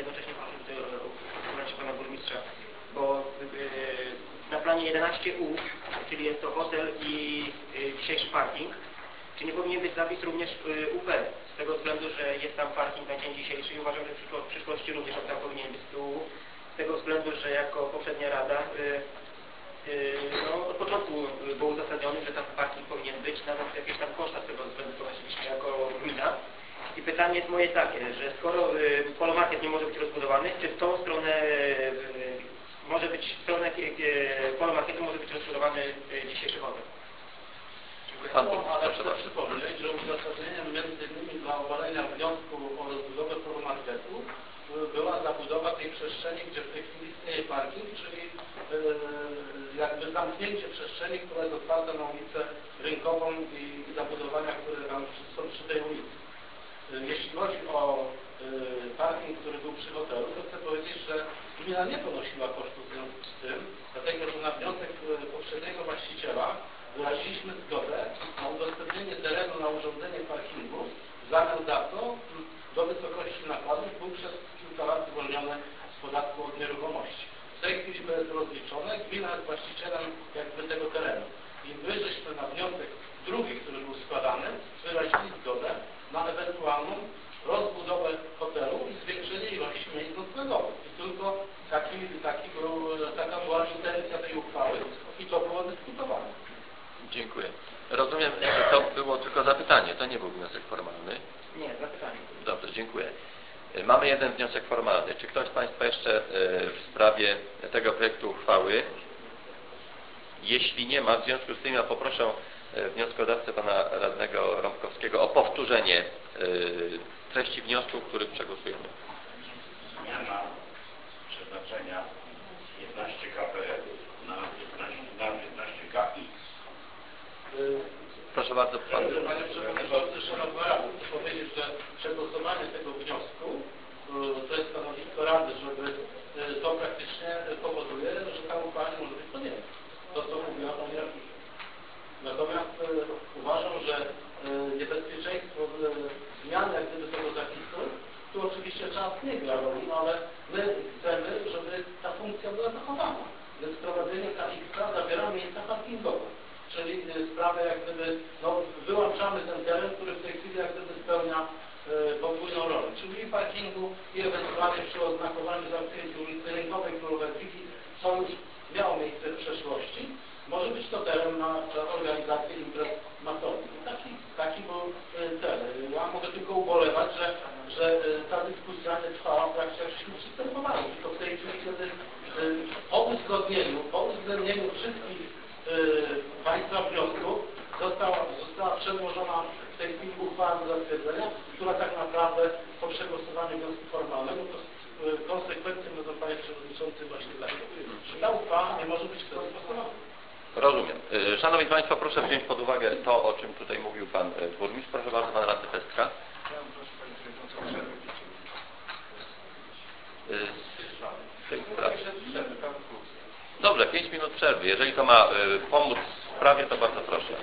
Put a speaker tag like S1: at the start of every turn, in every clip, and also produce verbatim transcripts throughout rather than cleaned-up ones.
S1: jednocześnie proszę tutaj o współpracie pana burmistrza, bo na planie jedenaście U, czyli jest to hotel i dzisiejszy parking, czy nie powinien być zapis również U P, z tego względu, że jest tam parking na dzień dzisiejszy i uważam, że w przyszłości również on tam powinien być z tyłu, z tego względu, że jako poprzednia rada no, od początku było uzasadnione, że tam parking powinien być, nawet jakieś tam koszta z tego względu ponosiliśmy jako gmina. I pytanie jest moje takie, że skoro y, polomarket nie może być rozbudowany, czy w tą stronę y, może być, w stronę y, polomarketu może być rozbudowany y, dzisiejszy hotel?
S2: Pan burmistrz, ale chcę przypomnieć, że uzasadnieniem między innymi dla obalenia wniosku o rozbudowę polomarketu była zabudowa tej przestrzeni, gdzie w tej chwili istnieje parking, czyli yy, jakby zamknięcie przestrzeni, która jest otwarta na ulicę rynkową i, i zabudowania, które tam są przy tej ulicy. Yy, jeśli chodzi o yy, parking, który był przy hotelu, to chcę powiedzieć, że gmina nie ponosiła kosztów w związku z tym, dlatego że na wniosek yy, poprzedniego właściciela wyraziliśmy zgodę na udostępnienie terenu na urządzenie parkingu, w zamian za co do wysokości nakładów był przez kilka lat zwolniony z podatku od nieruchomości. W tej chwili to jest rozliczone, gmina jest właścicielem jakby tego terenu. I my żeśmy na wniosek drugi, który był składany, wyrazili zgodę na ewentualną rozbudowę hotelu i zwiększenie ilości miejsc noclegowych. I tylko taki, taki był, taka była intencja tej uchwały i to było dyskutowane.
S3: Dziękuję. Rozumiem, że to było tylko zapytanie, to nie był wniosek formalny.
S1: Nie, zapytanie.
S3: Dobrze, dziękuję. Mamy jeden wniosek formalny. Czy ktoś z Państwa jeszcze w sprawie tego projektu uchwały? Jeśli nie ma, w związku z tym ja poproszę wnioskodawcę pana radnego Rąbkowskiego o powtórzenie treści wniosku, który przegłosujemy.
S4: Zmiana przeznaczenia piętnaście K P na piętnaście K X.
S3: Proszę bardzo, pan.
S2: Panie Przewodniczący, Szanowna Rado, chcę powiedzieć, że przegłosowanie tego wniosku to jest stanowisko Rady, żeby to praktycznie powoduje, że ta uchwała nie może być podjęta. To, co mówiła Pani Radny. Natomiast uważam, że niebezpieczeństwo zmiany jak gdyby tego zapisu, tu oczywiście czas nie gra roli, no ale my chcemy, żeby ta funkcja była zachowana. Więc wprowadzenie K X-a zawiera miejsca parkingowe. Czyli sprawę jak gdyby, no wyłączamy ten teren, który w tej chwili jak gdyby spełnia y, podwójną rolę, czyli parkingu i ewentualnie przy oznakowaniu zamknięcia ulicy Rynkowej Królewicki, co już miało miejsce w przeszłości, może być to teren na organizację imprez masowych. Taki, taki był y, cel. Ja mogę tylko ubolewać, że, że y, ta dyskusja nie trwała w trakcie, jak żeśmy przystępowali, tylko w tej chwili, kiedy y, po uzgodnieniu, po uwzględnieniu wszystkich Yy, Państwa wniosków została, została przedłożona w tej chwili uchwała do zatwierdzenia, która tak naprawdę po przegłosowaniu wniosku formalnego to yy, konsekwencją będą Panie Przewodniczący właśnie dlatego, że ta uchwała nie może być wtedy stosowana.
S3: Rozumiem. Szanowni Państwo, proszę wziąć pod uwagę to, o czym tutaj mówił Pan Burmistrz. Proszę bardzo, Pan Radny Pestka.
S5: Chciałem prosić Panie Przewodniczący o przerwę.
S3: Z tej sprawy. Dobrze, pięć minut przerwy. Jeżeli to ma y, pomóc w sprawie, to bardzo proszę.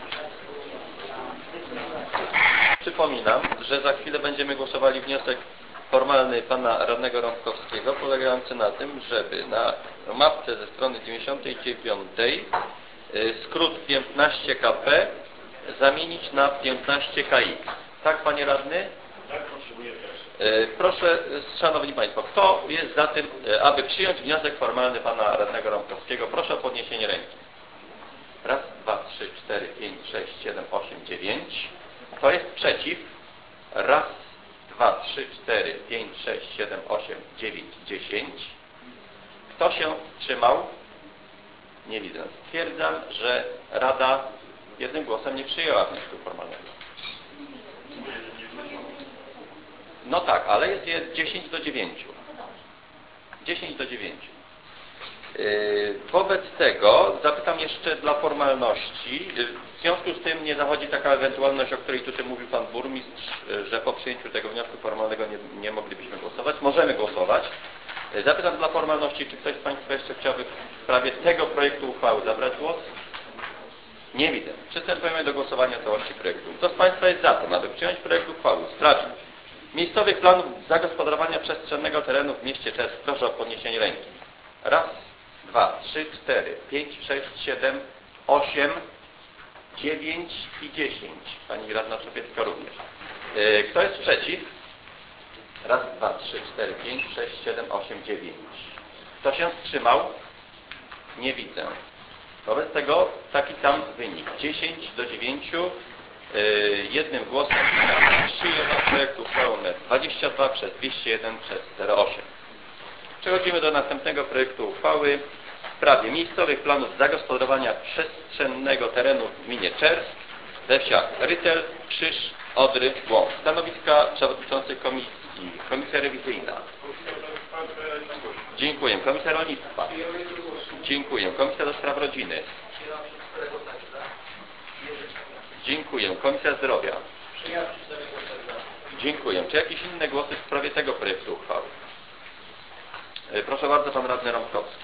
S3: Przypominam, że za chwilę będziemy głosowali wniosek formalny pana radnego Rąbkowskiego, polegający na tym, żeby na mapce ze strony dziewięćdziesiątej dziewiątej y, skrót piętnaście K P zamienić na piętnaście K X. Tak, panie radny?
S4: Tak, potrzebuję też.
S3: Proszę, Szanowni Państwo, kto jest za tym, aby przyjąć wniosek formalny pana radnego Rąbkowskiego? Proszę o podniesienie ręki. Raz, dwa, trzy, cztery, pięć, sześć, siedem, osiem, dziewięć. Kto jest przeciw? Raz, dwa, trzy, cztery, pięć, sześć, siedem, osiem, dziewięć, dziesięć. Kto się wstrzymał? Nie widzę. Stwierdzam, że Rada jednym głosem nie przyjęła wniosku formalnego. No tak, ale jest je dziesięć do dziewięciu. dziesięć do dziewięciu. Yy, wobec tego zapytam jeszcze dla formalności. W związku z tym nie zachodzi taka ewentualność, o której tutaj mówił Pan Burmistrz, że po przyjęciu tego wniosku formalnego nie, nie moglibyśmy głosować. Możemy głosować. Zapytam dla formalności, czy ktoś z Państwa jeszcze chciałby w sprawie tego projektu uchwały zabrać głos? Nie widzę. Przystępujemy do głosowania całości projektu. Kto z Państwa jest za tym, aby przyjąć projekt uchwały w sprawie miejscowych planów zagospodarowania przestrzennego terenu w mieście Czersk. Proszę o podniesienie ręki. Raz, dwa, trzy, cztery, pięć, sześć, siedem, osiem, dziewięć i dziesięć. Pani radna Czepiecka również. Kto jest przeciw? Raz, dwa, trzy, cztery, pięć, sześć, siedem, osiem, dziewięć. Kto się wstrzymał? Nie widzę. Wobec tego taki sam wynik. dziesięć do dziewięciu. Jednym głosem przyjęto projekt uchwały numer dwadzieścia dwa przez dwieście jeden przez zero osiem. Przechodzimy do następnego projektu uchwały w sprawie miejscowych planów zagospodarowania przestrzennego terenu w gminie Czersk we wsiach Rytel, Krzyż, Odry, Łąk. Stanowiska przewodniczących komisji. Komisja rewizyjna. Dziękuję. Komisja rolnictwa. Dziękuję. Komisja do spraw rodziny. Dziękuję. Komisja zdrowia. Dziękuję. Czy jakieś inne głosy w sprawie tego projektu uchwały? Proszę bardzo, pan radny Rąbkowski.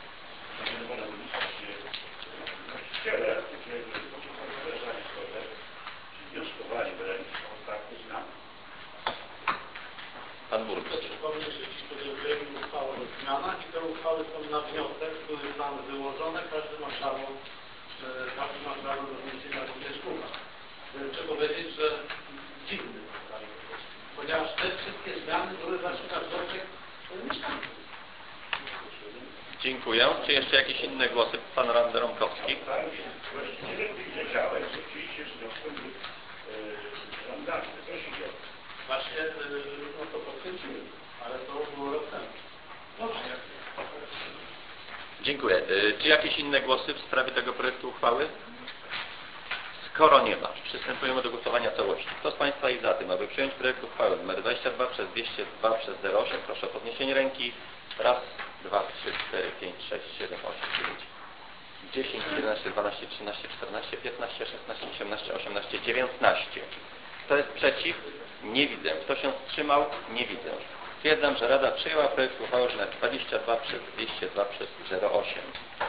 S3: Pan burmistrz.
S2: Przypomnę, że dziś podjęliśmy uchwałę o zmianach i te uchwały są na wniosek, były plany wyłożone, każdy ma prawo, każdy ma prawo do wniesienia również uwag. Chcę powiedzieć, że dziwny, ponieważ te wszystkie zmiany były właśnie na wniosek mieszkańców.
S3: Dziękuję. Czy jeszcze jakieś inne głosy? Pan radny Rąbkowski.
S4: Właściwie wiedziałem, że oczywiście z wnioskiem żądamy. Co się dzieje?
S2: Właśnie no to potwierdziłem, ale to było rok temu. Dobrze.
S3: Dziękuję. Czy jakieś inne głosy w sprawie tego projektu uchwały? Skoro nie ma, przystępujemy do głosowania całości. Kto z Państwa jest za tym, aby przyjąć projekt uchwały nr dwadzieścia dwa przez dwieście dwa przez zero osiem? Proszę o podniesienie ręki. Raz, dwa, trzy, cztery, pięć, sześć, siedem, osiem, dziewięć, dziesięć, jedenaście, dwanaście, trzynaście, czternaście, piętnaście, szesnaście, siedemnaście, osiemnaście, dziewiętnaście. Kto jest przeciw? Nie widzę. Kto się wstrzymał? Nie widzę. Stwierdzam, że Rada przyjęła projekt uchwały nr dwadzieścia dwa przez dwieście dwa przez zero osiem.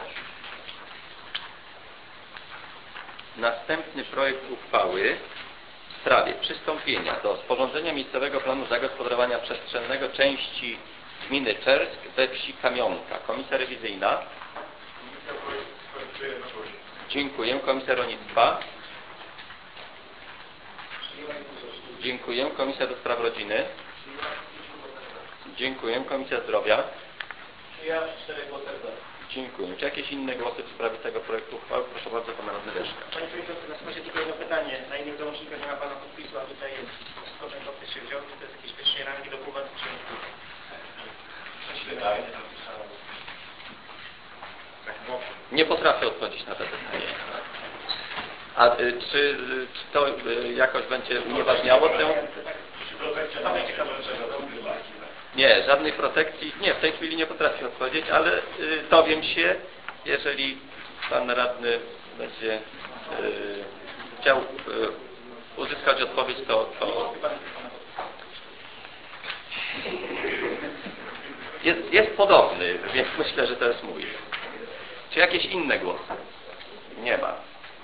S3: Następny projekt uchwały w sprawie przystąpienia do sporządzenia miejscowego planu zagospodarowania przestrzennego części gminy Czersk we wsi Kamionka. Komisja rewizyjna. Dziękuję. Komisja rolnictwa. Dziękuję. Komisja do spraw rodziny. Dziękuję. Komisja zdrowia. Dziękuję. Czy jakieś inne głosy w sprawie tego projektu uchwały? Proszę bardzo, pan radny Leszka.
S1: Panie Przewodniczący, na razie tylko jedno pytanie. Na innych załącznikach nie ma Pana podpisu, a tutaj jest, skąd ten podpis się wziął? Czy to jest jakiś wyższej rangi dokument? Czy...
S3: Nie potrafię odpowiedzieć na to pytanie. A y, czy, y, czy to y, jakoś będzie unieważniało tę... Nie, żadnej protekcji. Nie, w tej chwili nie potrafię odpowiedzieć, ale y, dowiem się, jeżeli pan radny będzie y, chciał y, uzyskać odpowiedź, to, to... Jest, jest podobny, więc myślę, że to jest mój. Czy jakieś inne głosy? Nie ma.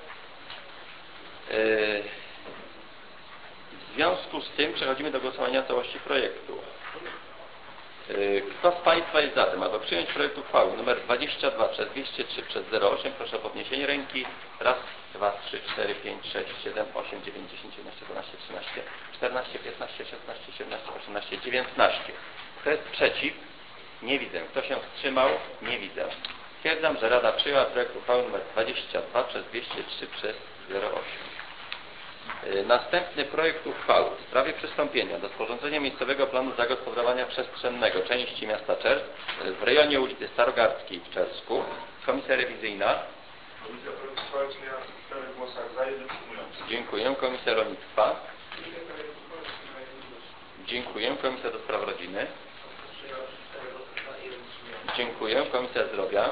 S3: W związku z tym przechodzimy do głosowania całości projektu. Kto z Państwa jest za tym, aby przyjąć projekt uchwały nr dwadzieścia dwa przez dwieście trzy przez zero osiem? Proszę o podniesienie ręki. Raz, dwa, trzy, cztery, pięć, sześć, siedem, osiem, dziewięć, dziesięć, jedenaście, dwanaście, trzynaście, czternaście, piętnaście, szesnaście, siedemnaście, osiemnaście, dziewiętnaście. Kto jest przeciw? Nie widzę. Kto się wstrzymał? Nie widzę. Stwierdzam, że Rada przyjęła projekt uchwały nr dwadzieścia dwa przez dwieście trzy przez zero osiem. Następny projekt uchwały w sprawie przystąpienia do sporządzenia miejscowego planu zagospodarowania przestrzennego części miasta Czersk w rejonie ulicy Starogardzkiej w Czersku. Komisja rewizyjna.
S5: Komisja projektu uchwały przyjęła w czterech głosach za, jeden wstrzymujący.
S3: Dziękuję. Komisja rolnictwa. Dziękuję. Komisja do spraw rodziny. Dziękuję. Komisja zdrowia.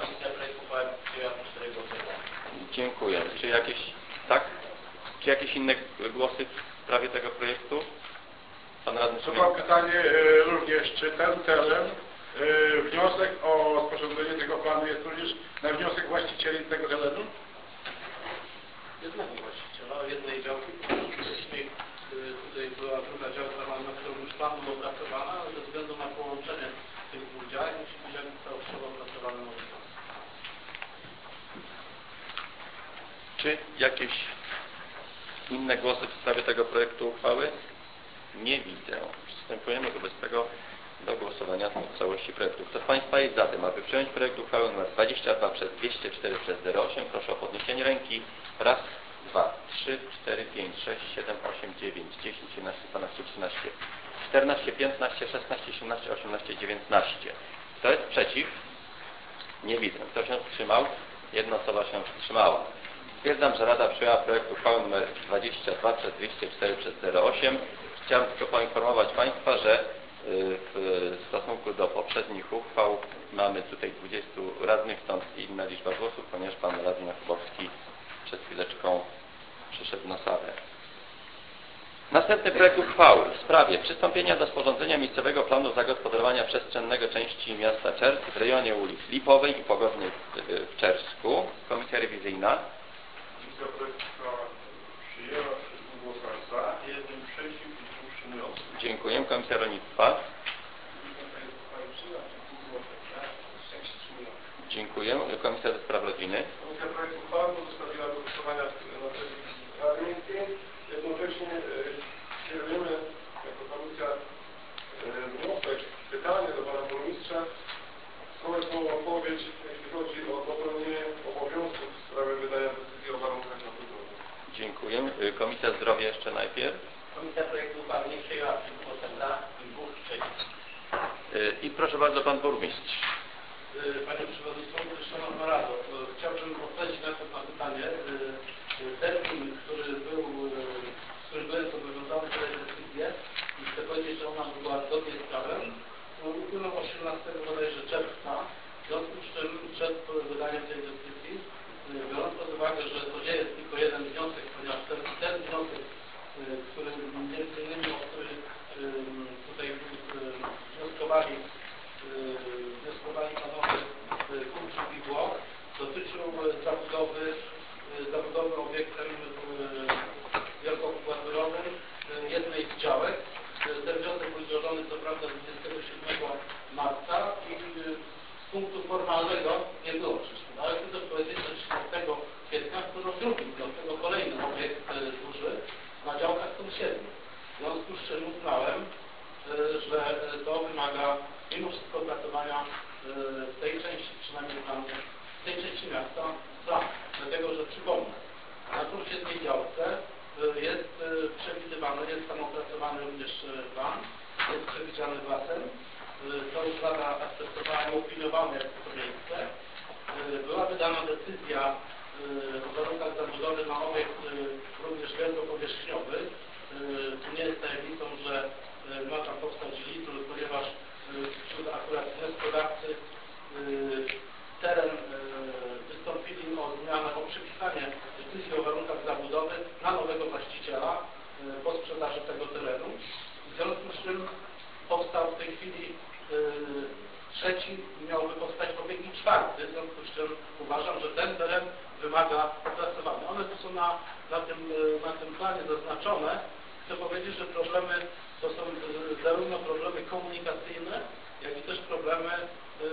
S3: Dziękuję. Czy jakieś... Tak? Czy jakieś inne głosy w sprawie tego projektu? Pan radny
S5: To mam pytanie y, również, czy ten teren, y, wniosek o sporządzenie tego planu jest również na wniosek właścicieli tego terenu?
S2: Jednego właściciela, jednej działki. Wcześniej y, tutaj była druga działka, na którą już planu była opracowana, ale ze względu na połączenie tych dwóch działań musi być jakby całościowo opracowany nowy wniosek.
S3: Czy jakieś inne głosy w sprawie tego projektu uchwały? Nie widzę. Przystępujemy wobec tego do głosowania nad całości projektu. Kto z Państwa jest za tym, aby przyjąć projekt uchwały nr dwadzieścia dwa przez dwieście cztery przez zero osiem? Proszę o podniesienie ręki. Raz, dwa, trzy, cztery, pięć, sześć, siedem, osiem, dziewięć, dziesięć, jedenaście, dwanaście, trzynaście, czternaście, piętnaście, szesnaście, siedemnaście, osiemnaście, dziewiętnaście. Kto jest przeciw? Nie widzę. Kto się wstrzymał? Jedna osoba się wstrzymała. Stwierdzam, że Rada przyjęła projekt uchwały nr dwadzieścia dwa przez dwieście cztery przez zero osiem. Chciałem tylko poinformować Państwa, że w stosunku do poprzednich uchwał mamy tutaj dwudziestu radnych, stąd inna liczba głosów, ponieważ Pan Radny Jakubowski przed chwileczką przyszedł na salę. Następny projekt uchwały w sprawie przystąpienia do sporządzenia miejscowego planu zagospodarowania przestrzennego części miasta Czersk w rejonie ulic Lipowej i Pogodnej w Czersku. Komisja rewizyjna.
S4: Komisja projekt uchwała przyjęła przez głosach za, jednym przeciw i dwóch wstrzymujących.
S3: Dziękuję. Komisja rolnictwa. Dziękuję. Komisja do spraw rodziny.
S6: Komisja projektu uchwały pozostawiła do głosowania na sesji Rady Miejskiej. Jednocześnie kierujemy jako komisja wniosek, pytanie do pana burmistrza z prośbą o odpowiedź, jeśli chodzi o dopełnienie obowiązków w sprawie wydania decyzji o warunkach na budowę.
S3: Dziękuję. Komisja Zdrowia jeszcze najpierw.
S2: Komisja projektu uchwały nie przyjęła przez głosem za i dwóch przeciw.
S3: I proszę bardzo, pan burmistrz.
S2: Panie Przewodniczący, Szanowna Rado, chciałbym odpowiedzieć na to na pytanie. Termin, który był, z którym byłem zobowiązany wydać decyzję i chcę powiedzieć, że ona była zgodnie z prawem, upłynął osiemnastego bodajże czerwca, w związku z czym przed wydaniem tej decyzji, biorąc pod uwagę, że to nie jest tylko jeden wniosek, ponieważ ten, ten wniosek, który między innymi, o który tutaj wnioskowali wnioskowali panowie Kurczuk i Włoch, dotyczył zabudowy, zabudowy obiektem wielkopokładowym jednej z działek. Ten wniosek był złożony co prawda dwudziestego siódmego marca i z punktu formalnego nie było przeszkód, ale chcę też powiedzieć, że trzynastego kwietnia wpłynął drugi wniosek o kolejny obiekt duży na działkach sąsiednich. W związku z czym uznałem, że to wymaga mimo wszystko opracowania w tej części, przynajmniej planu, w tej części miasta plan. Dlatego, że przypomnę, na sąsiedniej działce jest przewidywany, jest tam opracowany również plan, jest przewidziany basen. To już Rada akceptowała i opiniowała jako to miejsce. Była wydana decyzja o warunkach zabudowy na obiekt również wielkopowierzchniowy. Tu nie jest tajemnicą, że ma tam powstać litr, ponieważ wśród akurat wnioskodawcy teren wystąpili o zmianę, o przypisanie decyzji o warunkach zabudowy na nowego właściciela po sprzedaży tego terenu. W związku z czym powstał w tej chwili trzeci, miałby powstać obiekt i czwarty, w związku z czym uważam, że ten teren wymaga opracowania. One tu są na, na, tym, na tym planie zaznaczone. Chcę powiedzieć, że problemy to są zarówno problemy komunikacyjne, jak i też problemy yy,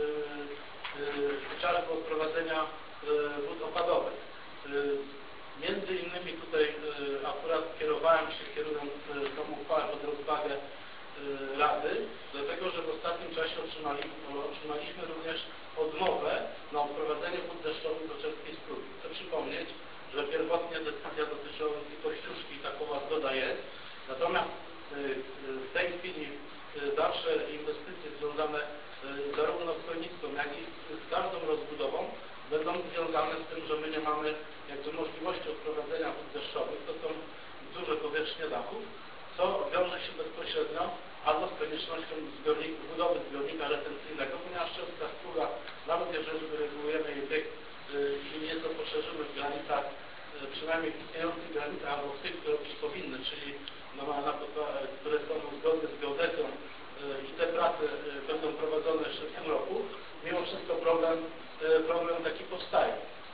S2: yy, chociażby odprowadzenia yy, wód opadowych. Yy, między innymi tutaj yy, akurat kierowałem się, kierując yy, tą uchwałę pod rozwagę yy, Rady, dlatego że w ostatnim czasie otrzymali, otrzymaliśmy również odmowę na odprowadzenie wód deszczowych do Czerskiej Studni. Chcę przypomnieć, że pierwotnie decyzja dotyczyła Kościuszki i takowa zgoda jest. Natomiast w tej chwili dalsze inwestycje związane zarówno z Chojnicką, jak i z, z każdą rozbudową będą związane z tym, że my nie mamy jakby możliwości odprowadzenia wód deszczowych. To są duże powierzchnie dachów, co wiąże się bezpośrednio albo z koniecznością zbiornik, budowy zbiornika retencyjnego, ponieważ Czerska Struga, nawet jeżeli wyregulujemy jej bieg i nieco poszerzymy w granicach, przynajmniej w istniejących granicach, albo w tych, które być powinny, czyli no, na, na, które są zgodne z geodezją i te prace będą prowadzone jeszcze w tym roku, mimo wszystko problem, problem taki powstaje.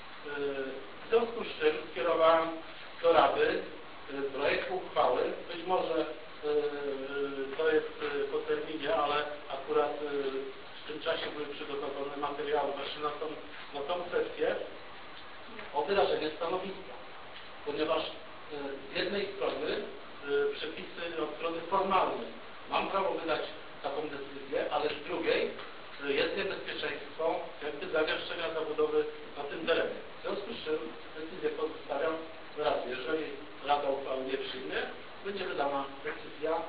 S2: W związku z czym skierowałem do Rady projekt uchwały, być może to jest po terminie, ale akurat w tym czasie były przygotowane materiały właśnie na tą, na tą kwestię o wyrażenie stanowiska, ponieważ z jednej strony przepisy od strony formalnej mam prawo wydać taką decyzję, ale z drugiej jest niebezpieczeństwo jakby zawieszczenia zabudowy na tym terenie. W związku z czym decyzję pozostawiam raz, jeżeli Rada uchwały nie przyjmie, będzie wydana decyzja e,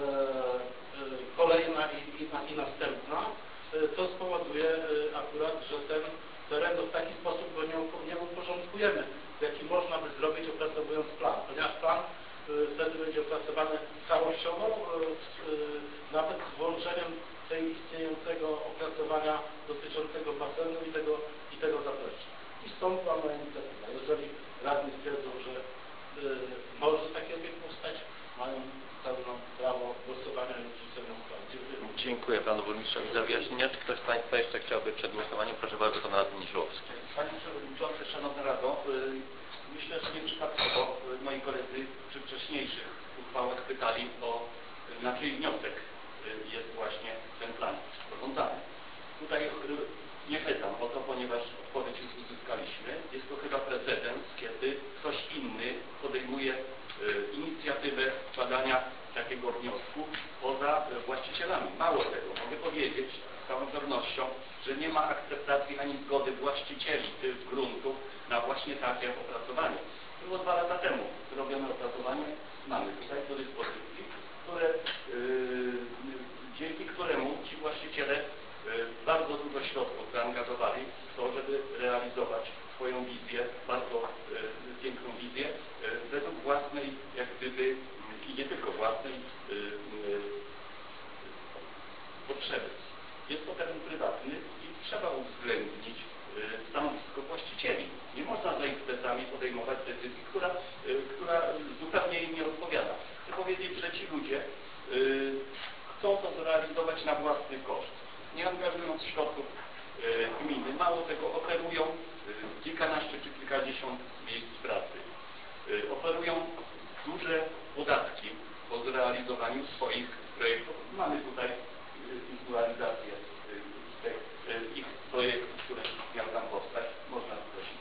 S2: e, kolejna i, i, i następna, e, co spowoduje e, akurat, że ten teren no, w taki sposób go nie, nie uporządkujemy, w jaki można by zrobić opracowując plan, ponieważ plan e, wtedy będzie opracowany całościowo, e, z, e, nawet z włączeniem tej istniejącego opracowania dotyczącego basenu i tego, i tego zaplecza. I stąd była moja inicjatywa. Jeżeli radni twierdzą, że y, może taki obiekt powstać, mają pełne prawo głosowania i odrzucenia uchwały. Dziękuję.
S3: Dziękuję panu burmistrzowi za wyjaśnienia. Czy ktoś z państwa jeszcze chciałby przed głosowaniem? Proszę bardzo, pan radny Niesiołowski.
S7: Panie Przewodniczący, Szanowna Rado, y, myślę, że nieprzypadkowo y, moi koledzy przy wcześniejszych uchwałach pytali o y, na czyj wniosek y, jest właśnie ten plan sporządzany. Tutaj y, nie pytam o to, ponieważ odpowiedź już uzyskaliśmy. Jest to chyba precedens, kiedy ktoś inny podejmuje y, inicjatywę składania takiego wniosku poza y, właścicielami. Mało tego, mogę powiedzieć z całą pewnością, że nie ma akceptacji ani zgody właścicieli tych gruntów na właśnie takie opracowanie. Było dwa lata temu zrobione opracowanie, mamy tutaj do dyspozycji, które, y, dzięki któremu ci właściciele bardzo dużo środków zaangażowali w to, żeby realizować swoją wizję, bardzo e, piękną wizję, e, według własnej, jak gdyby, i nie tylko własnej, e, e, potrzeby. Jest to teren prywatny i trzeba uwzględnić e, stanowisko właścicieli. Nie można za ich plecami podejmować decyzji, która, e, która zupełnie im nie odpowiada. Chcę powiedzieć, że ci ludzie e, chcą to zrealizować na własny koszt, nie angażując środków e, gminy. Mało tego, oferują e, kilkanaście czy kilkadziesiąt miejsc pracy. E, oferują duże podatki po zrealizowaniu swoich projektów. Mamy tutaj e, wizualizację e, tych, e, ich projektów, które miał tam powstać. Można prosić.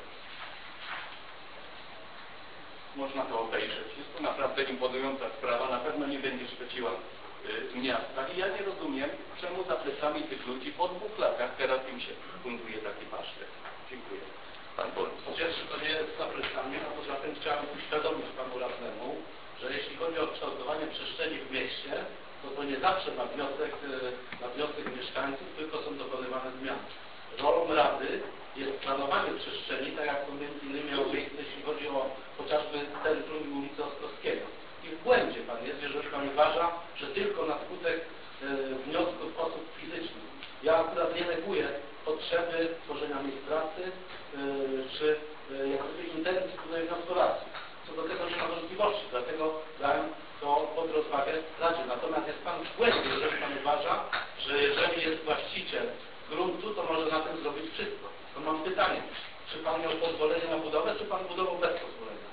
S7: Można to obejrzeć. Jest to naprawdę imponująca sprawa. Na pewno nie będzie szpeciła miasta i ja nie rozumiem, czemu za plecami tych ludzi po dwóch latach teraz im się funduje taki pasztet. Dziękuję.
S3: Pan burmistrz.
S2: Po pierwsze, to nie jest za plecami, a poza tym chciałem uświadomić panu radnemu, że jeśli chodzi o kształtowanie przestrzeni w mieście, to to nie zawsze na wniosek, na wniosek mieszkańców, tylko są dokonywane zmiany. Rolą Rady jest planowanie przestrzeni, tak jak to między innymi miało miejsce, jeśli chodzi o chociażby centrum i ulicę Ostrowskiego. I w błędzie pan jest, jeżeli pan uważa, że tylko na skutek e, wniosków osób fizycznych. Ja akurat nie neguję potrzeby tworzenia miejsc pracy e, czy e, jakby intencji tutaj wnioskodawców. Co do tego nie ma wątpliwości, dlatego dałem to pod rozwagę Radzie. Natomiast jest pan w błędzie, jeżeli pan uważa, że jeżeli jest właściciel gruntu, to może na tym zrobić wszystko. To mam pytanie, czy pan miał pozwolenie na budowę, czy pan budował bez pozwolenia?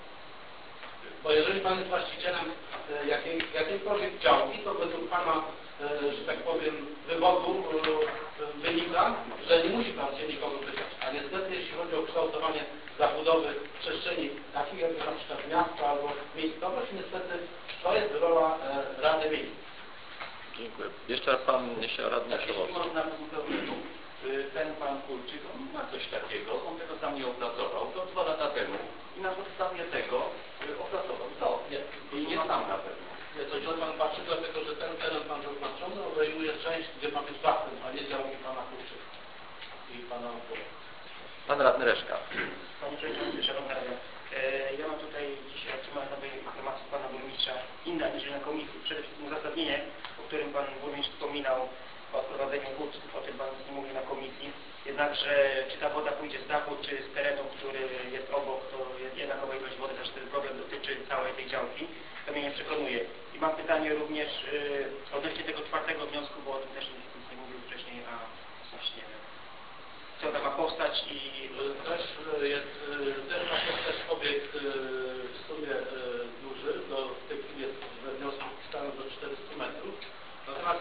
S2: Bo jeżeli pan jest właścicielem e, jakiej, jakiejkolwiek działki, to według pana, e, że tak powiem, wywodu e, wynika, że nie musi pan się nikogo pytać. A niestety, jeśli chodzi o kształtowanie zabudowy przestrzeni takich jak na przykład miasto albo miejscowość, niestety to jest rola e, Rady Miejskiej.
S3: Dziękuję. Jeszcze raz pan radny
S7: Tak, jeśli
S3: Niesiołowski.
S7: można w uzupełnieniu, ten pan Kulczyk, on ma coś takiego, on tego sam nie opracował, to dwa lata temu i na podstawie tego opracował to.
S2: Nie,
S7: I nie sam na pewno.
S2: Nie, to źle pan patrzy, dlatego że ten teren pan zaznaczony obejmuje część, gdzie ma być basen, a nie działki pana Kulczyka i pana Kulczyka.
S3: Pan radny Reszka.
S1: Panie Przewodniczący, Szanowna Rado, ja mam tutaj dzisiaj otrzymałem nowej informacji z Pana Burmistrza, inna niż na komisji. Przede wszystkim uzasadnienie, o którym Pan Burmistrz wspominał, o odprowadzeniu wód, o tym Pan nie mówił na komisji. Jednakże czy ta woda pójdzie z dachu, czy z terenu, który jest obok, to jednakowa ilość wody, też ten problem dotyczy całej tej działki. To mnie nie przekonuje. I mam pytanie również yy, odnośnie tego czwartego wniosku, bo o tym też nic, nic nie mówił wcześniej, a właśnie co tam ma powstać i...
S2: Też jest, też ma powstać obiekt w sumie duży, to w tej chwili jest we wniosku wpisany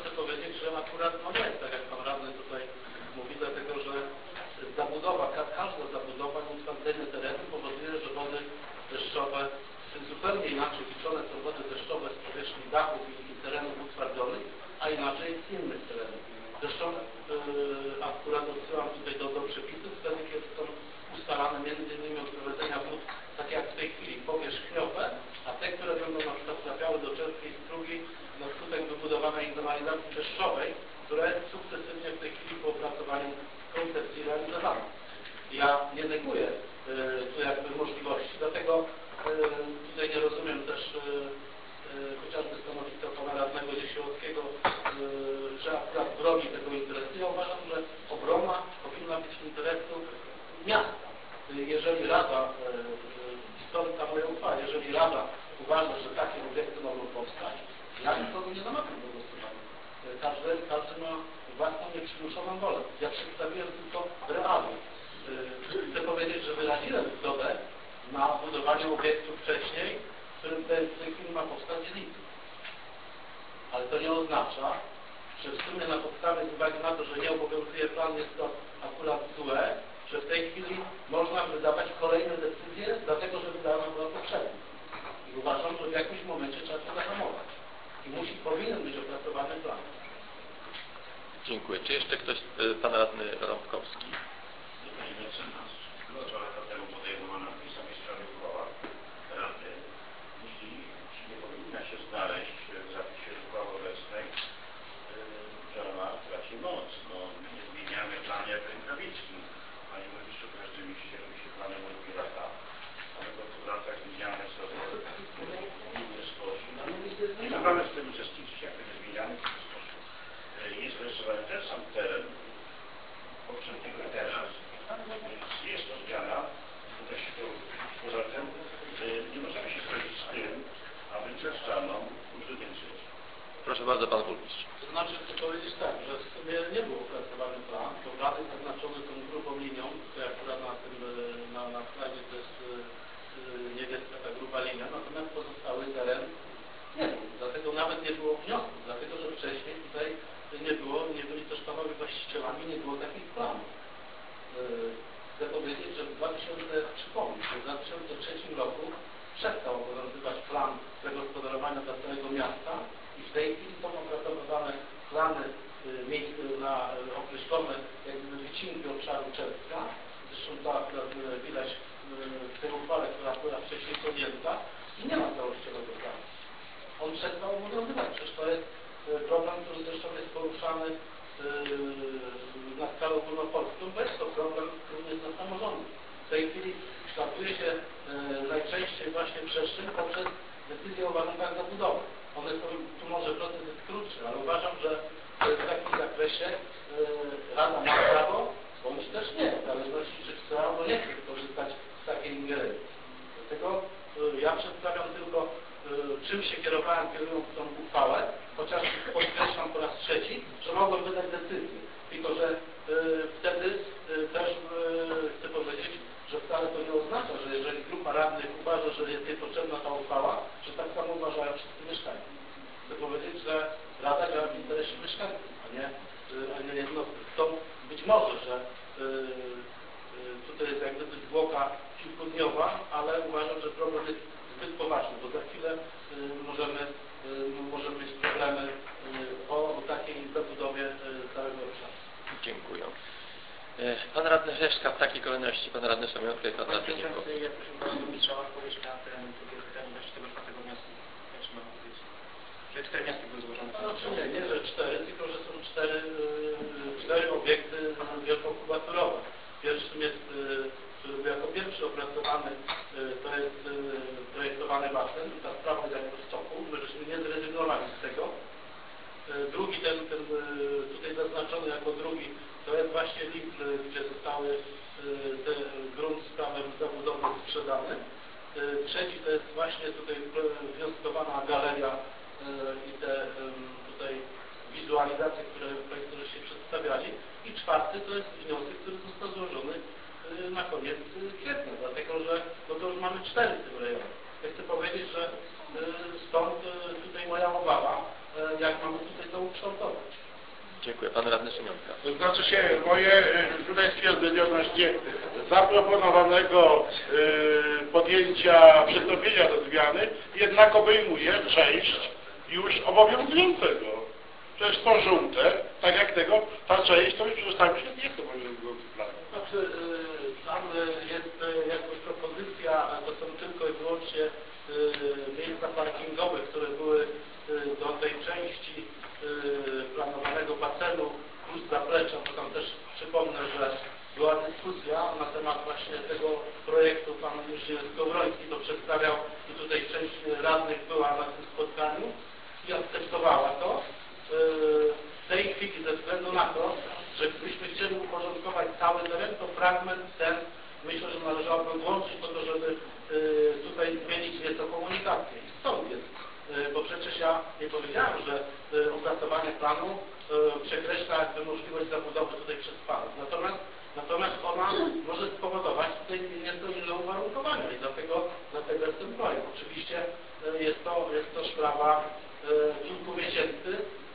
S2: powiedzieć, że akurat no nie jest tak, jak pan radny tutaj mówi, dlatego że zabudowa, ka- każda zabudowa i utwardzenie terenu powoduje, że wody deszczowe, zupełnie inaczej liczone są wody deszczowe z powierzchni dachów i, i terenów utwardzonych, a inaczej z innych terenów. Zresztą yy, akurat odsyłam tutaj do, do przepisów, wtedy kiedy są ustalane między innymi odprowadzenia wód, tak jak w tej chwili, powierzchniowe, a te, które będą na przykład trafiały do czerskiej strugi na skutek wybudowanej kanalizacji deszczowej, która jest sukcesywnie w tej chwili po opracowaniu koncepcji realizowana. Ja nie neguję y, tu jakby możliwości, dlatego y, tutaj nie rozumiem też y, y, chociażby stanowiska pana radnego Niesiłowskiego, y, że akurat broni tego interesu. Ja uważam, że obrona powinna być interesu miasta. Y, jeżeli Rada, y, y, stąd ta moja uchwała, jeżeli Rada uważa, że takie obiekty mogą powstać, ja nikogo nie namawiam do głosowania. Y, każdy, każdy ma własną nieprzymuszoną wolę. Ja przedstawiłem tylko realia. Chcę powiedzieć, że wyraziłem zgodę na budowanie obiektu wcześniej, w którym w tej chwili ma powstać lice. Ale to nie oznacza, że w sumie na podstawie, z uwagi na to, że nie obowiązuje plan, jest to akurat złe, że w tej chwili można wydawać kolejne decyzje, dlatego że wydana była poprzednia. I uważam, że w jakimś momencie trzeba to zahamować. I musi, powinien być opracowany plan.
S3: Dziękuję. Czy jeszcze ktoś, pan radny Rąbkowski?
S4: Dwa lata temu podejmowana w tej samej sprawie uchwała Rady i czy nie powinna się znaleźć w zapisie uchwały obecnej, że ona traci moc. No, nie zmieniamy planu jak rękawiczki. Panie burmistrzu, w każdym mieście robi się plany na drugie lata, a my po dwóch latach zmieniamy sobie w inny sposób. No, nie mamy w tym uczestniczyć, jak my zmieniamy w ten sposób. Jest zarysowany ten sam teren poprzedniego teraz. Jest to zmiana, też to, poza tym nie możemy się zgodzić z tym, aby przeszczano użyteczność.
S3: Proszę bardzo, pan burmistrz.
S2: To znaczy chcę powiedzieć tak, że w sumie nie był opracowany plan, bo plany zaznaczone są grubą linią, tutaj akurat na tym, na, na slajdzie to jest niebieska ta gruba linia, natomiast pozostały teren nie był, dlatego nawet nie było wniosku, dlatego że wcześniej tutaj nie było, nie byli też panowie właścicielami, nie było takich planów. Chcę powiedzieć, że w dwa tysiące, przypomnę, w dwa tysiące trzecim roku przestał obowiązywać plan zagospodarowania dla całego miasta i w tej chwili są opracowywane plany na określone jakby wycinki obszaru Czerska. Zresztą to akurat widać w tej uchwale, która była wcześniej podjęta i nie ma całościowego planu. On przestał obowiązywać, przecież to jest problem, który zresztą jest poruszany na skalę ogólnopolską, bo jest to problem również dla samorządu. W tej chwili kształtuje się najczęściej właśnie przestrzeń poprzez decyzje o warunkach zabudowy. One są, tu może proces jest krótszy, ale uważam, że w takim zakresie Rada ma prawo, bądź też nie, w zależności czy chce albo nie chce skorzystać z takiej ingerencji. Dlatego ja przedstawiam tylko, czym się kierowałem, kierując tą uchwałę, chociaż podkreślam po raz trzeci, że mogłem wydać decyzję. Tylko że y, wtedy y, też y, chcę powiedzieć, że wcale to nie oznacza, że jeżeli grupa radnych uważa, że jest niepotrzebna ta uchwała, że tak samo uważają wszyscy mieszkańcy. Chcę powiedzieć, że Rada działa w interesie mieszkańców, a nie, y, a nie jednostek. Stąd być może, że y, y, tutaj jest jak gdyby zwłoka kilkudniowa, ale uważam, że problem jest zbyt poważny, bo za chwilę y, możemy, y, możemy mieć problemy y, o, o takiej zabudowie y, całego obszaru.
S3: Dziękuję. Pan radny Rzeszka w takiej kolejności, pan radny Szamiotka i pan
S1: Panie
S3: radny
S1: Przewodniczący,
S3: Niemkowski.
S1: ja proszę pana burmistrza o odpowiedź na ten drugiego pytania dwudziestego czwartego wniosku. Jak trzeba powiedzieć? Że cztery wnioski były złożone.
S2: Znaczy nie, nie, że cztery, tylko że są cztery, y, cztery obiekty wielkokubaturowe. Pierwszym jest, y, który był jako pierwszy opracowany, y, to jest y, projektowany basen i ta sprawa jest jakby w toku. My żeśmy nie zrezygnowali z tego. Y, drugi, ten, ten y, tutaj zaznaczony jako drugi, to jest właśnie list, gdzie zostały y, te grunt z prawem zabudowy sprzedane. Y, trzeci to jest właśnie tutaj wnioskowana galeria y, i te y, tutaj wizualizacje, które Państwo żeście przedstawiali. I czwarty to jest wniosek, który został złożony y, na koniec kwietnia, dlatego że no to już mamy cztery w tym rejonie. Ja chcę powiedzieć, że y, stąd y, tutaj moja obawa, jak mamy tutaj to ukształtować.
S3: Dziękuję. Pan radny Szymiątka.
S5: To znaczy się, moje y, tutaj stwierdzenie odnośnie zaproponowanego y, podjęcia, przystąpienia do zmiany jednak obejmuje część już obowiązującego. Przecież są żółte, tak jak tego, ta część to już przecież tam już jest obowiązujący plan.
S2: Znaczy, y, tam y, jest y, jakby propozycja, to są tylko i wyłącznie y, miejsca parkingowe, które były y, do tej części y, planowanego basenu plus zaplecza, bo tam też przypomnę, że była dyskusja na temat właśnie tego projektu. Pan inżynier Skowroński to przedstawiał i tutaj część radnych była na tym spotkaniu i akceptowała to. W tej chwili ze względu na to, że gdybyśmy chcieli uporządkować cały teren, to fragment ten myślę, że należałoby włączyć po to, żeby tutaj zmienić nieco komunikację. I stąd jest, bo przecież ja nie powiedziałem, że opracowanie planu przekreśla jakby możliwość zabudowy tutaj przez panów. Natomiast, natomiast ona może spowodować tutaj nieco inne uwarunkowania i dlatego, dlatego jest ten projekt. Oczywiście jest to, jest to sprawa kilku miesięcy.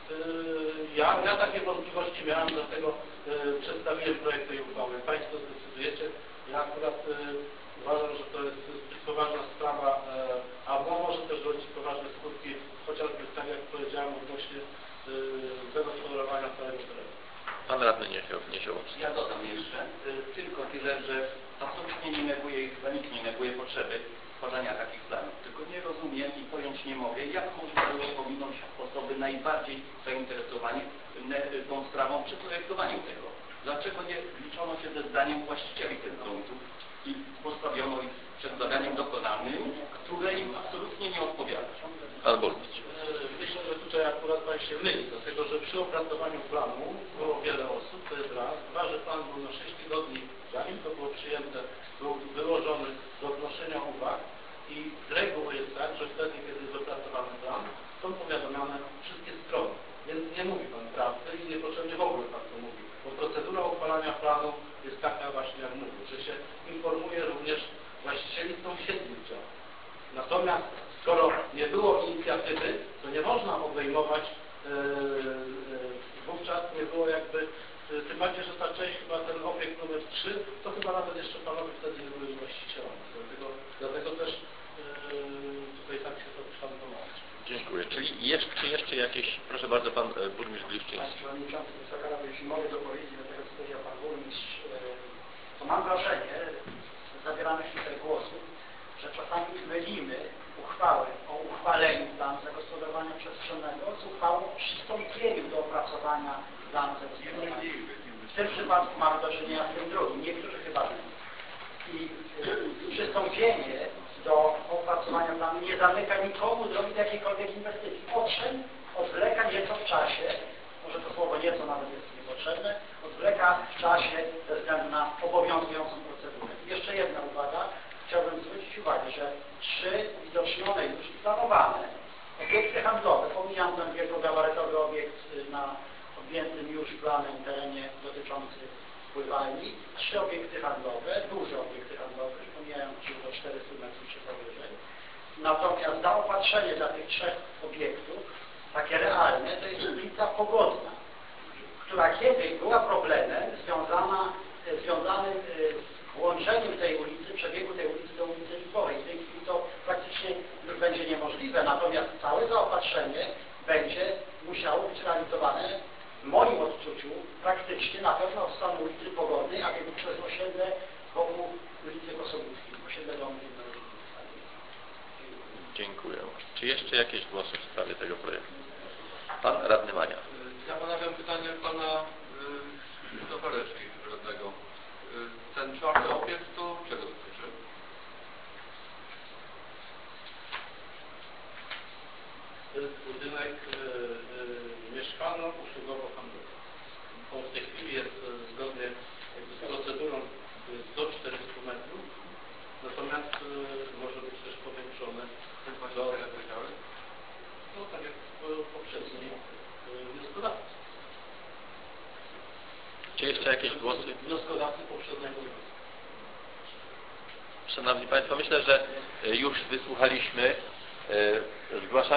S2: Ja, ja takie wątpliwości miałem, dlatego przedstawiłem projekt tej uchwały. Państwo zdecydujecie. Ja akurat uważam, że to jest zbyt poważna sprawa, a może też rodzić poważne skutki, chociażby tak jak powiedziałem odnośnie zagospodarowania całego terenu.
S3: Pan radny Niesiołowski.
S7: Ja dodam jeszcze y, tylko tyle, że absolutnie nie neguję i chyba nikt nie neguje potrzeby tworzenia takich planów. Tylko nie rozumiem i pojąć nie mogę, jak można było pominąć osoby najbardziej zainteresowane y, tą sprawą przy projektowaniu tego. Dlaczego nie liczono się ze zdaniem właścicieli tych gruntów i postawiono ich przed zadaniem dokonanym, które im absolutnie nie odpowiada.
S3: Pan burmistrz.
S2: Myślę, że tutaj akurat Pan się myli, dlatego że przy opracowaniu planu było wiele osób, to jest raz. Dwa, że plan był na sześć tygodni, zanim to było przyjęte, był wyłożony do wnoszenia uwag i z reguły jest tak, że wtedy, kiedy jest opracowany plan, są powiadomione wszystkie strony. Więc nie mówi Pan prawdy i niepotrzebnie w ogóle Pan to mówi, bo procedura uchwalania planu jest taka właśnie, jak mówię, że się informuje również właścicieli sąsiednich działów. Natomiast skoro nie było inicjatywy, to nie można obejmować, yy, yy, wówczas nie było jakby, yy, tym bardziej, że ta część chyba ten obiekt numer trzy, to chyba nawet jeszcze panowie wtedy nie byli właścicielami. Dlatego, dlatego też yy, tutaj tak się to kształtowało.
S3: Dziękuję. Czyli jeszcze, czy jeszcze jakieś, proszę bardzo, pan e, burmistrz Gliszczyński.
S8: Panie Przewodniczący, Wysoka Rado, jeśli mogę dopowiedzieć do tego, co powiedział Pan Burmistrz, to mam wrażenie, z zabieranych tutaj głosów, że czasami mylimy uchwałę o uchwaleniu planu zagospodarowania przestrzennego z uchwałą o przystąpieniu do opracowania planu zagospodarowania. W tym przypadku mamy do czynienia z tym drugim, niektórzy chyba nie. I y, przystąpienie do opracowania planu nie zamyka nikomu drogi do jakiejkolwiek inwestycji. Owszem, odwleka nieco w czasie, może to słowo nieco nawet jest niepotrzebne, odwleka w czasie ze względu na obowiązującą procedurę. I jeszcze jedna uwaga. Chciałbym zwrócić uwagę, że trzy uwidocznione już i planowane obiekty handlowe, pomijam ten wielkogabarytowy obiekt na objętym już planem terenie dotyczący pływalni, trzy obiekty handlowe, duże obiekty handlowe, pomijając do czterystu metrów czy powyżej. Natomiast zaopatrzenie dla tych trzech obiektów, takie realne, to jest ulica Pogodna, która kiedyś była problemem związana, związanym z włączeniem tej ulicy, przebiegu tej ulicy do ulicy Lipowej. W tej chwili to praktycznie już będzie niemożliwe, natomiast całe zaopatrzenie będzie musiało być realizowane w moim odczuciu praktycznie na pewno od strony ulicy Pogodnej, a więc przez osiedle wokół ulicy Kosogórskiej, osiedle domów jednorodzinnych.
S3: Dziękuję. Czy jeszcze jakieś głosy w sprawie tego projektu? Pan radny Mania.
S9: Ja ponawiam pytanie pana Krzysztofa Reszki, radnego. Ten czwarty obiekt to czego dotyczy?
S2: To jest budynek y, y, mieszkalno-usługowo-handlowy. On w tej chwili jest y, zgodnie jakby z procedurą jest do czterystu metrów, natomiast y, może być też powiększony do, no tak jak poprzedni y, wnioskodawcy.
S3: Czy jeszcze jakieś głosy?
S2: Wnioskodawcy poprzedniego wniosku.
S3: Szanowni Państwo, myślę, że już wysłuchaliśmy zgłaszania